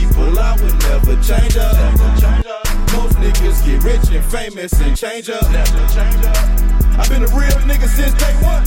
people, I would never change up. Most niggas get rich and famous and change up. I've been a real nigga since day one.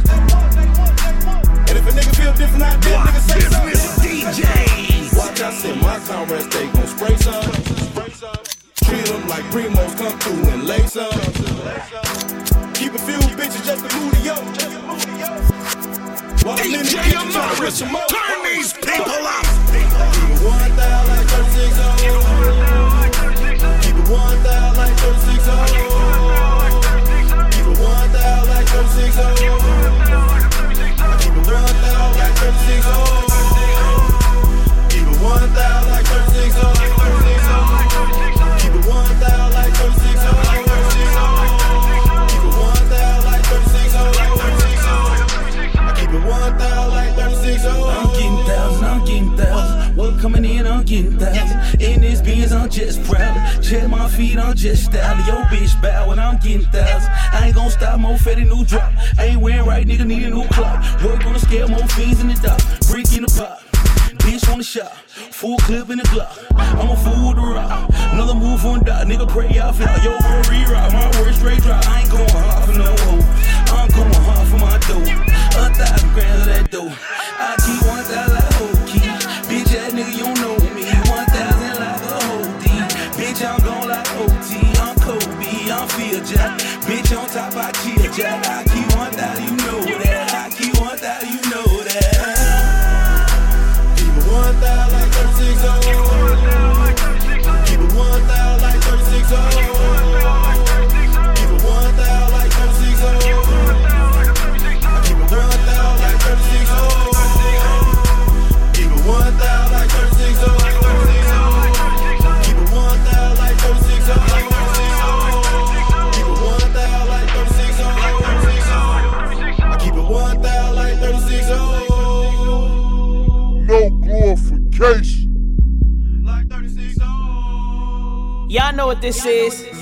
And if a nigga feel different out there, nigga say something. DJs. Watch out, say my comrades, they gon' spray some. Treat them like primos, come through and lay some. Keep a few bitches just to move the yo. While I'm in the kitchen trying to rich them up. Turn these people up. Keep it 1,000 like 36 oh. Keep it 1,000 like 36 oh. Keep it 1,000 like 36 oh. Keep it 1,000 like 36 oh. Keep it 1,000 like 36 oh. Keep it 1,000 like 36 oh. Keep it 1,000 like 36 oh. Keep it 1,000 like 36 oh. I'm getting thousands. Work coming in, I'm getting thousands. In this Benz, I'm just proud. Check my feet, I'm just styling. Yo, bitch, bow when I'm getting thousands. I ain't gon' stop, more fetty, new drop. I ain't wearing right, nigga, need a new clock. Work on the scale, more fiends in the dock. Brick in the pot. Bitch on the shop, full clip in the Glock. I'm a fool with the rock. Another move on dot, nigga pray out fly. Yo, bro, re-rock, my word straight drop. I ain't going hard for no hoe. I'm going hard for my dough. 1,000 grams of that dough. I keep 1,000 like O-Key. Bitch ass nigga, you don't know me. 1,000 like a O-D. Bitch, I'm gon' like O-T. I'm Kobe, I'm Phil Jack. Bitch on top, I chill Jack. I keep 1,000, you know that. I keep 1,000, you know that. 1,000 like 36 oh. Keep it 1,000 like 36 oh. Keep it 1,000 like 36 oh. Keep it 1,000 like 36 oh. Keep it 1,000 like 36 oh. Keep it 1,000 like 36 oh. Keep it 1,000 like 36 oh. I keep it 1,000 like 36 oh. No glorification. Like 36 oh. Y'all know what this is.